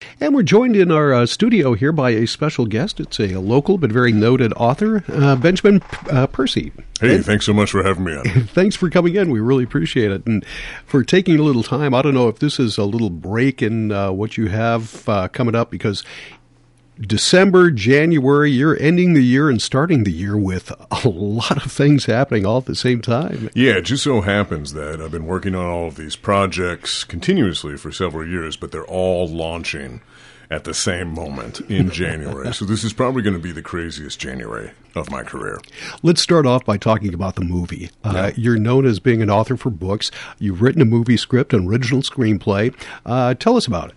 And we're joined in our studio here by a special guest. It's a local but very noted author, Benjamin Percy. Hey, thanks so much for having me on. Thanks for coming in. We really appreciate it. And for taking a little time, I don't know if this is a little break in what you have coming up, because December, January, you're ending the year and starting the year with a lot of things happening all at the same time. Yeah, it just so happens that I've been working on all of these projects continuously for several years, but they're all launching at the same moment in January. So this is probably going to be the craziest January of my career. Let's start off by talking about the movie. You're known as being an author for books. You've written a movie script, an original screenplay. Tell us about it.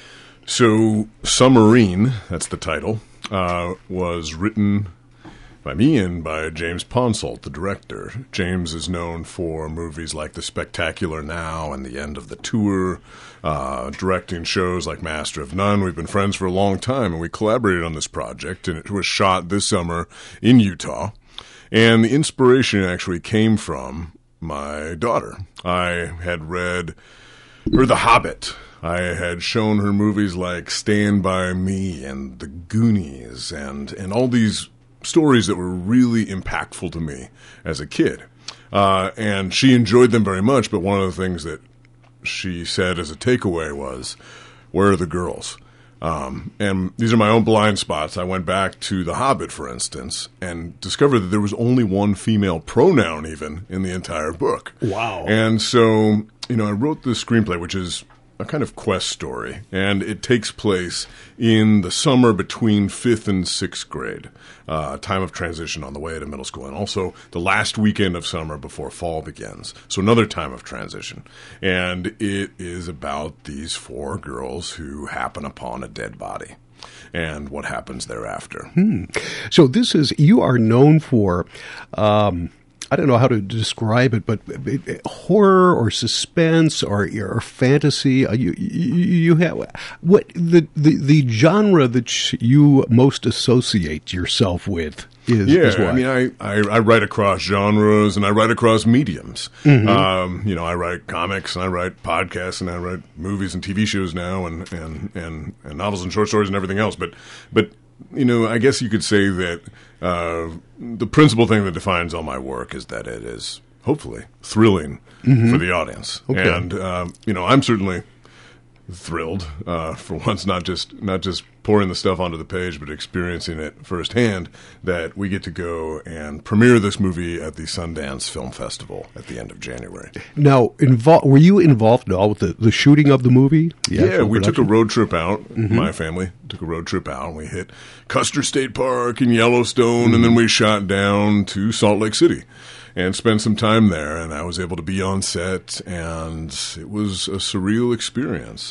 So Submarine, that's the title, was written by me and by James Ponsoldt, the director. James is known for movies like The Spectacular Now and The End of the Tour, directing shows like Master of None. We've been friends for a long time, and we collaborated on this project, and it was shot this summer in Utah. And the inspiration actually came from my daughter. I had read her The Hobbit. I had shown her movies like Stand By Me and The Goonies and all these stories that were really impactful to me as a kid. And she enjoyed them very much, but one of the things that she said as a takeaway was, "Where are the girls?" And these are my own blind spots. I went back to The Hobbit, for instance, and discovered that there was only one female pronoun even in the entire book. Wow. And so, I wrote this screenplay, which is a kind of quest story, and it takes place in the summer between 5th and 6th grade, time of transition on the way to middle school, and also the last weekend of summer before fall begins, so another time of transition. And it is about these 4 girls who happen upon a dead body and what happens thereafter. So you are known for I don't know how to describe it, but horror or suspense or fantasy. You have what the genre that you most associate yourself with is what? I mean, I write across genres and I write across mediums. Mm-hmm. I write comics and I write podcasts and I write movies and TV shows now and novels and short stories and everything else. But I guess you could say that the principal thing that defines all my work is that it is hopefully thrilling for the audience. Okay. And, I'm certainly thrilled for once, not just pouring the stuff onto the page, but experiencing it firsthand, that we get to go and premiere this movie at the Sundance Film Festival at the end of January. Now, were you involved at all with the shooting of the movie? Yeah, we took a road trip out. Mm-hmm. My family took a road trip out, and we hit Custer State Park and Yellowstone, and then we shot down to Salt Lake City and spent some time there, and I was able to be on set, and it was a surreal experience,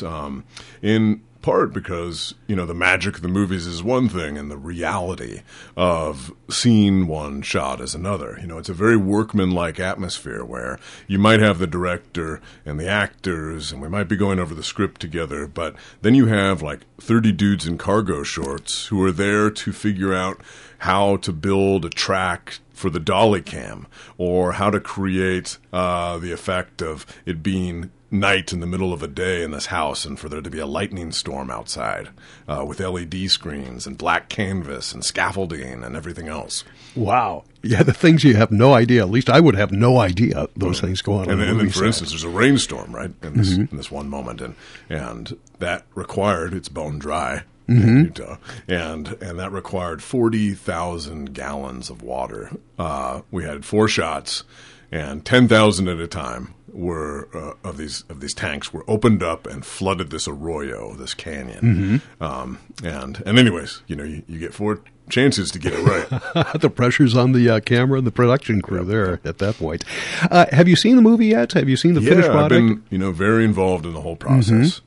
in part because, the magic of the movies is one thing, and the reality of seeing one shot is another. It's a very workmanlike atmosphere where you might have the director and the actors, and we might be going over the script together, but then you have like 30 dudes in cargo shorts who are there to figure out how to build a track for the dolly cam, or how to create the effect of it being night in the middle of a day in this house and for there to be a lightning storm outside with LED screens and black canvas and scaffolding and everything else. Wow. Yeah, the things you have no idea. At least I would have no idea those things go on. And then, for instance, there's a rainstorm, right, in this one moment, and that required, it's bone dry. In Utah, and that required 40,000 gallons of water. We had 4 shots, and 10,000 at a time were of these tanks were opened up and flooded this arroyo, this canyon. And anyways, you get 4 chances to get it right. The pressure's on the camera and the production crew there at that point. Have you seen the movie yet? Have you seen the finished product? I've been very involved in the whole process.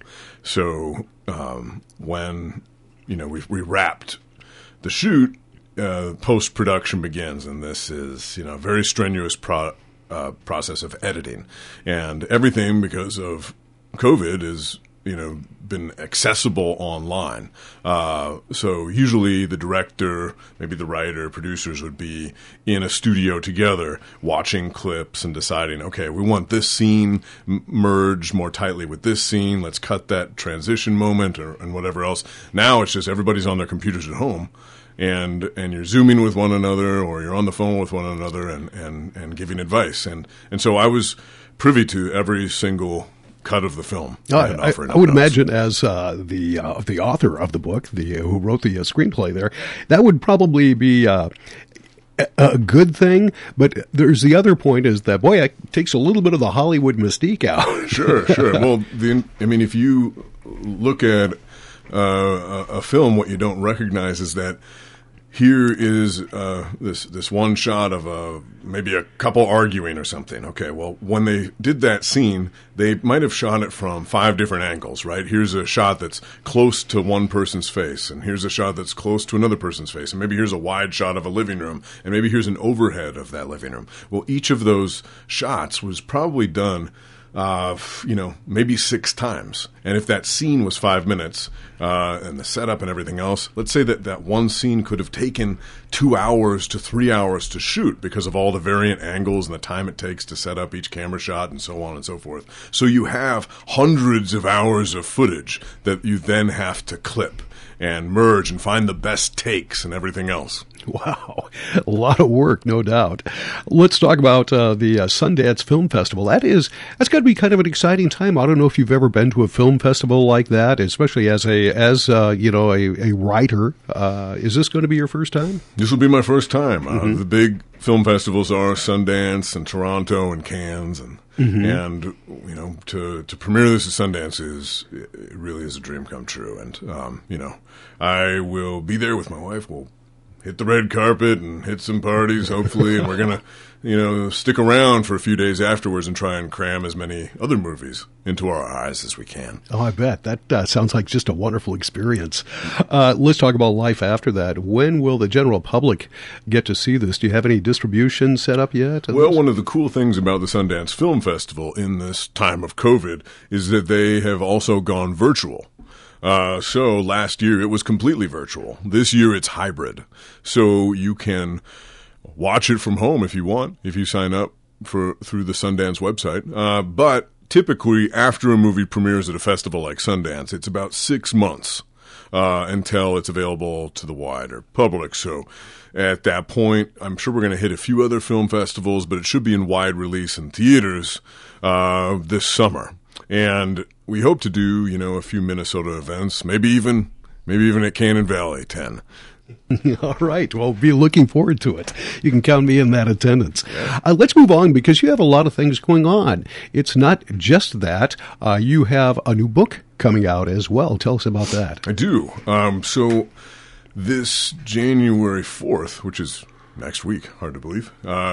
When we wrapped the shoot, post-production begins, and this is a very strenuous process of editing, and everything, because of COVID, is been accessible online. So usually the director, maybe the writer, producers would be in a studio together watching clips and deciding, okay, we want this scene merged more tightly with this scene. Let's cut that transition moment and whatever else. Now it's just everybody's on their computers at home. And you're Zooming with one another, or you're on the phone with one another, and giving advice. And so I was privy to every single cut of the film. I would imagine, as the author of the book, who wrote the screenplay there, that would probably be a good thing. But there's the other point is that, boy, it takes a little bit of the Hollywood mystique out. Sure. Well, if you look at a film, what you don't recognize is that here is this one shot of maybe a couple arguing or something. Okay, well, when they did that scene, they might have shot it from 5 different angles, right? Here's a shot that's close to one person's face, and here's a shot that's close to another person's face, and maybe here's a wide shot of a living room, and maybe here's an overhead of that living room. Well, each of those shots was probably done maybe 6 times. And if that scene was 5 minutes, and the setup and everything else, let's say that one scene could have taken 2 hours to 3 hours to shoot because of all the variant angles and the time it takes to set up each camera shot and so on and so forth. So you have hundreds of hours of footage that you then have to clip and merge and find the best takes and everything else. Wow. A lot of work, no doubt. Let's talk about the Sundance Film Festival. That's got to be kind of an exciting time. I don't know if you've ever been to a film festival like that, especially as a writer. Is this going to be your first time? This will be my first time. The big film festivals are Sundance and Toronto and Cannes, and to premiere this at Sundance it really is a dream come true. And I will be there with my wife. We'll hit the red carpet and hit some parties, hopefully, and we're going to, stick around for a few days afterwards and try and cram as many other movies into our eyes as we can. Oh, I bet. That sounds like just a wonderful experience. Let's talk about life after that. When will the general public get to see this? Do you have any distribution set up yet? Well, one of the cool things about the Sundance Film Festival in this time of COVID is that they have also gone virtual. So last year it was completely virtual. This year it's hybrid. So you can watch it from home if you want, if you sign up through the Sundance website. But typically after a movie premieres at a festival like Sundance, it's about 6 months until it's available to the wider public. So at that point, I'm sure we're going to hit a few other film festivals, but it should be in wide release in theaters this summer. And we hope to do, a few Minnesota events, maybe even at Cannon Valley 10. All right. Well, be looking forward to it. You can count me in that attendance. Let's move on because you have a lot of things going on. It's not just that. You have a new book coming out as well. Tell us about that. I do. So this January 4th, which is next week, hard to believe,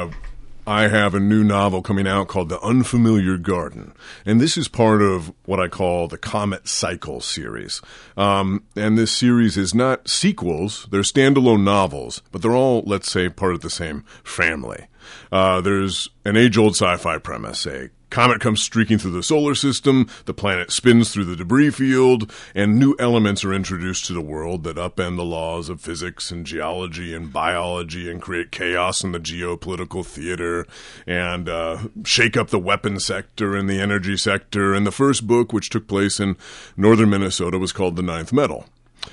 I have a new novel coming out called The Unfamiliar Garden. And this is part of what I call the Comet Cycle series. And this series is not sequels. They're standalone novels, but they're all, let's say, part of the same family. There's an age-old sci-fi premise. A comet comes streaking through the solar system, the planet spins through the debris field, and new elements are introduced to the world that upend the laws of physics and geology and biology and create chaos in the geopolitical theater and shake up the weapons sector and the energy sector. And the first book, which took place in northern Minnesota, was called The Ninth Metal.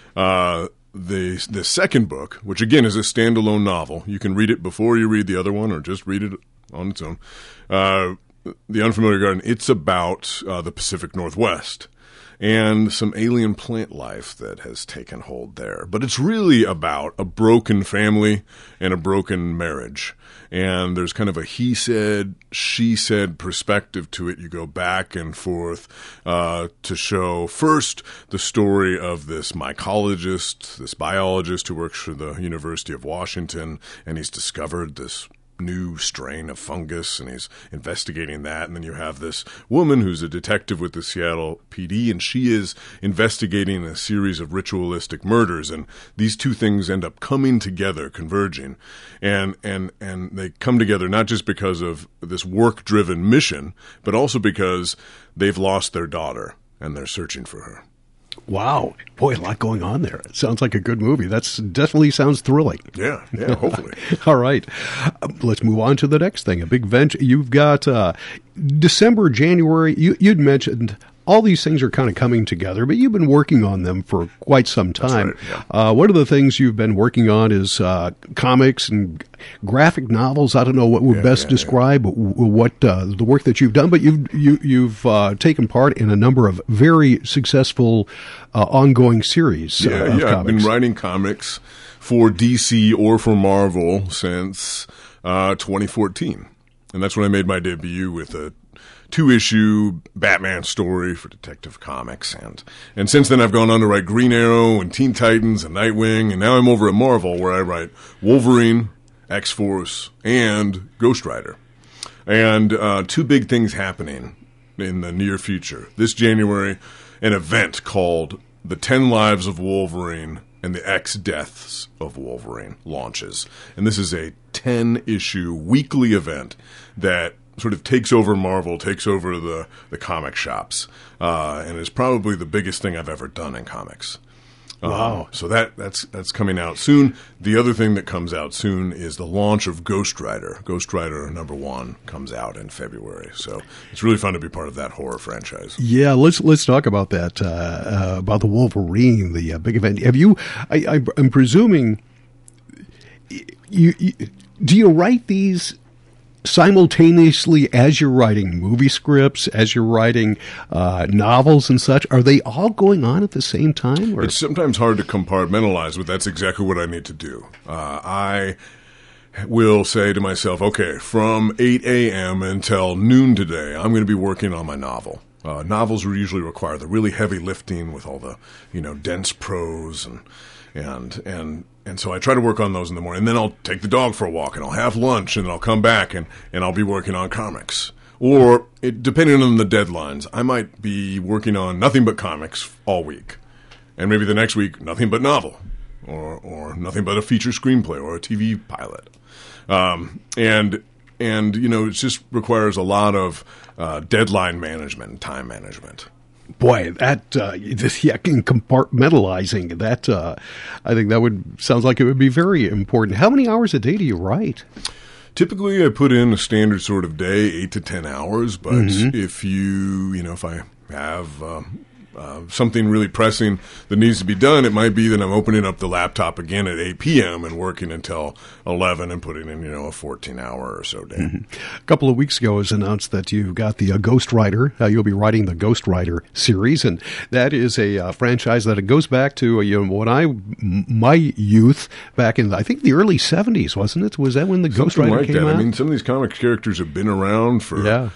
The second book, which again is a standalone novel, you can read it before you read the other one or just read it on its own, The Unfamiliar Garden, it's about the Pacific Northwest and some alien plant life that has taken hold there. But it's really about a broken family and a broken marriage. And there's kind of a he said, she said perspective to it. You go back and forth to show first the story of this mycologist, this biologist who works for the University of Washington, and he's discovered this new strain of fungus, and he's investigating that. And then you have this woman who's a detective with the Seattle PD, and she is investigating a series of ritualistic murders. And these two things end up coming together, converging, and they come together not just because of this work-driven mission, but also because they've lost their daughter. and they're searching for her. Wow. Boy, a lot going on there. It sounds like a good movie. That's definitely sounds thrilling. Yeah, hopefully. All right. Let's move on to the next thing. A big venture. You've got December, January. You'd mentioned all these things are kind of coming together, but you've been working on them for quite some time. That's right, yeah. One of the things you've been working on is comics and graphic novels. I don't know what would best describe what the work that you've done, but you've taken part in a number of very successful ongoing series. Of I've comics. been writing comics for DC or for Marvel since 2014, and that's when I made my debut with a 2-issue Batman story for Detective Comics, and since then I've gone on to write Green Arrow and Teen Titans and Nightwing, and now I'm over at Marvel where I write Wolverine, X-Force, and Ghost Rider. And 2 big things happening in the near future. This January, an event called The 10 Lives of Wolverine and the X Deaths of Wolverine launches. And this is a 10-issue weekly event that sort of takes over Marvel, takes over the comic shops, and is probably the biggest thing I've ever done in comics. Wow. So that's coming out soon. The other thing that comes out soon is the launch of Ghost Rider. Ghost Rider #1 comes out in February. So it's really fun to be part of that horror franchise. Yeah, let's talk about that, about the Wolverine, the big event. Have you, I'm presuming, do you write these simultaneously as you're writing movie scripts, as you're writing novels and such? Are they all going on at the same time? Or? It's sometimes hard to compartmentalize, but that's exactly what I need to do. I will say to myself, okay, from 8 a.m. until noon today, I'm going to be working on my novel. Novels usually require the really heavy lifting with all the, dense prose and so I try to work on those in the morning. And then I'll take the dog for a walk, and I'll have lunch, and then I'll come back, and I'll be working on comics. Or, depending on the deadlines, I might be working on nothing but comics all week. And maybe the next week, nothing but novel. Or nothing but a feature screenplay or a TV pilot. And it just requires a lot of deadline management and time management. Boy, that compartmentalizing that, I think that sounds like it would be very important. How many hours a day do you write? Typically, I put in a standard sort of day, 8 to 10 hours. But if if I have something really pressing that needs to be done, it might be that I'm opening up the laptop again at 8 p.m. and working until 11 and putting in, a 14-hour or so day. A couple of weeks ago, it was announced that you got the Ghost Rider. You'll be writing the Ghost Rider series, and that is a franchise that it goes back to my youth back in, I think, the early 70s, wasn't it? Was that when the Ghost Rider came out? I mean, some of these comic characters have been around for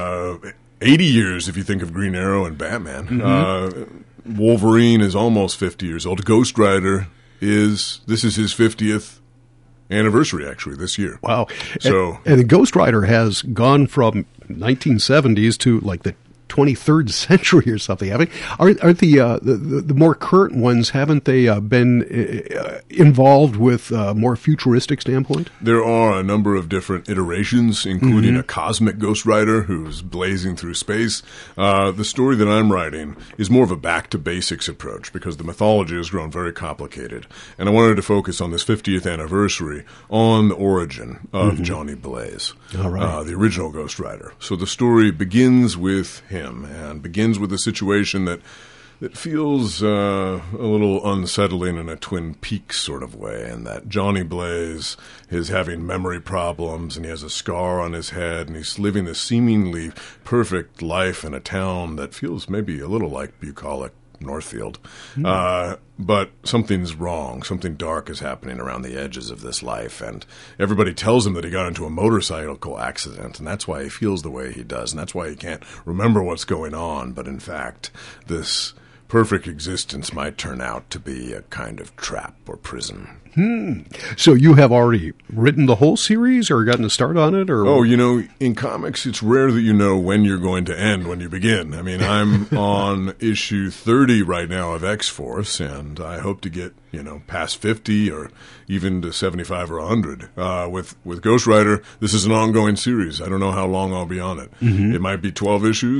80 years if you think of Green Arrow and Batman. Wolverine is almost 50 years old. Ghost Rider this is his 50th anniversary, actually, this year. Wow. So, and the Ghost Rider has gone from 1970s to like the 23rd century or something. Aren't the more current ones, haven't they been involved with a more futuristic standpoint? There are a number of different iterations, including a cosmic Ghost Rider who's blazing through space. The story that I'm writing is more of a back-to-basics approach because the mythology has grown very complicated. And I wanted to focus on this 50th anniversary on the origin of Johnny Blaze, all right. The original Ghost Rider. So the story begins with him and begins with a situation that feels a little unsettling in a Twin Peaks sort of way, and that Johnny Blaze is having memory problems and he has a scar on his head and he's living this seemingly perfect life in a town that feels maybe a little like bucolic Northfield. But something's wrong. Something dark is happening around the edges of this life, and everybody tells him that he got into a motorcycle accident, and that's why he feels the way he does, and that's why he can't remember what's going on. But in fact, this perfect existence might turn out to be a kind of trap or prison. So you have already written the whole series or gotten a start on it? Or in comics, it's rare that you know when you're going to end when you begin. I mean, I'm on issue 30 right now of X-Force, and I hope to get, past 50 or even to 75 or 100. With Ghost Rider, this is an ongoing series. I don't know how long I'll be on it. It might be 12 issues. It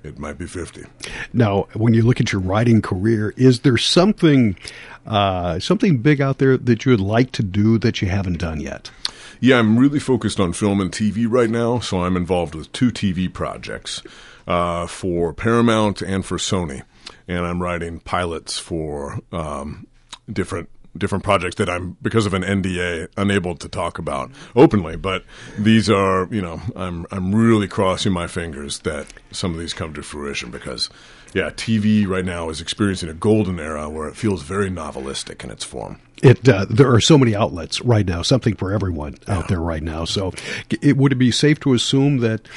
it might be 50. Now, when you look at your writing career, is there something big out there that you would like to do that you haven't done yet? Yeah, I'm really focused on film and TV right now, so I'm involved with 2 TV projects for Paramount and for Sony, and I'm writing pilots for different projects that I'm, because of an NDA, unable to talk about openly. But these are, I'm really crossing my fingers that some of these come to fruition because, yeah, TV right now is experiencing a golden era where it feels very novelistic in its form. There are so many outlets right now, something for everyone out there right now. So would it be safe to assume that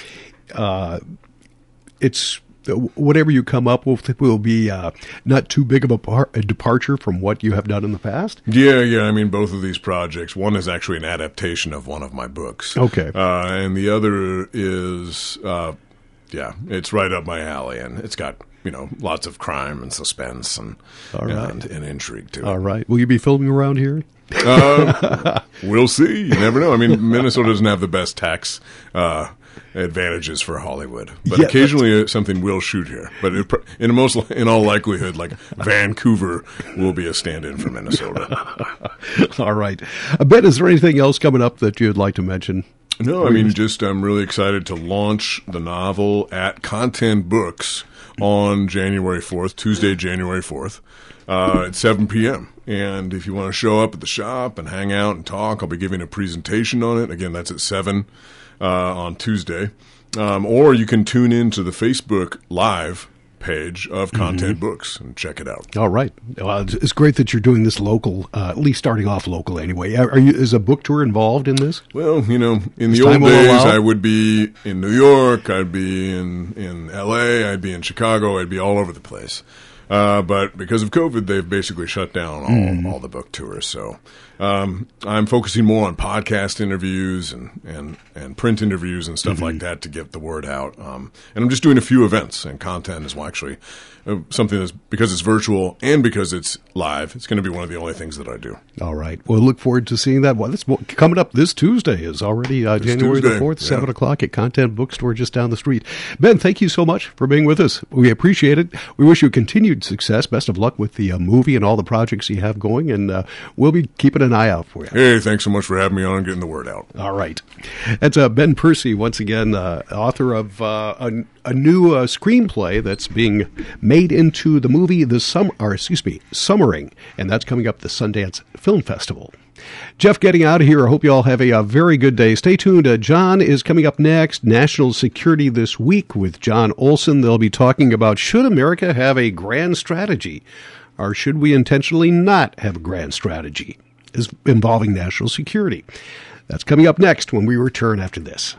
it's whatever you come up with will be not too big of a departure from what you have done in the past? Yeah. I mean, both of these projects, one is actually an adaptation of one of my books. Okay. And the other is, it's right up my alley, and it's got, lots of crime and suspense and intrigue too. All right. Will you be filming around here? We'll see. You never know. I mean, Minnesota doesn't have the best tax advantages for Hollywood, but occasionally something will shoot here. But in all likelihood, like Vancouver will be a stand-in for Minnesota. All right, Ben, is there anything else coming up that you'd like to mention? No, I mean, I'm really excited to launch the novel at Content Books on January 4th, Tuesday, January 4th, at 7 p.m. And if you want to show up at the shop and hang out and talk, I'll be giving a presentation on it. Again, that's at 7 on Tuesday. Or you can tune in to the Facebook Live page of Content Books and check it out. All right. Well, it's great that you're doing this local, at least starting off local anyway. Is a book tour involved in this? Well, in the old days, I would be in New York, I'd be in L.A., I'd be in Chicago, I'd be all over the place. But because of COVID, they've basically shut down all the book tours. So I'm focusing more on podcast interviews and print interviews and stuff like that to get the word out. And I'm just doing a few events, and content is actually something that's, because it's virtual and because it's live, it's going to be one of the only things that I do. All right. We'll look forward to seeing that. Well, coming up this Tuesday is already January the 4th, 7 o'clock at Content Bookstore just down the street. Ben, thank you so much for being with us. We appreciate it. We wish you continued success. Best of luck with the movie and all the projects you have going, and we'll be keeping an eye out for you. Hey, thanks so much for having me on and getting the word out. All right. That's Ben Percy, once again, author of a new screenplay that's being made into the movie Summering, and that's coming up the Sundance Film Festival. Jeff, getting out of here. I hope you all have a very good day. Stay tuned. John is coming up next. National Security This Week with John Olson. They'll be talking about, should America have a grand strategy, or should we intentionally not have a grand strategy involving national security? That's coming up next when we return after this.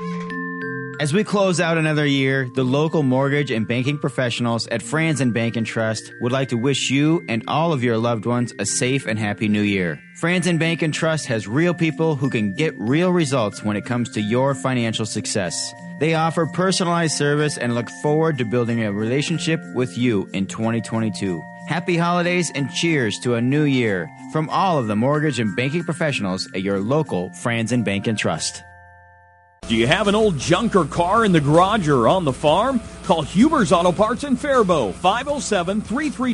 As we close out another year, the local mortgage and banking professionals at Franz and Bank and Trust would like to wish you and all of your loved ones a safe and happy new year. Franz and Bank and Trust has real people who can get real results when it comes to your financial success. They offer personalized service and look forward to building a relationship with you in 2022. Happy holidays and cheers to a new year from all of the mortgage and banking professionals at your local Franz and Bank and Trust. Do you have an old junker car in the garage or on the farm? Call Huber's Auto Parts in Faribault, 507-332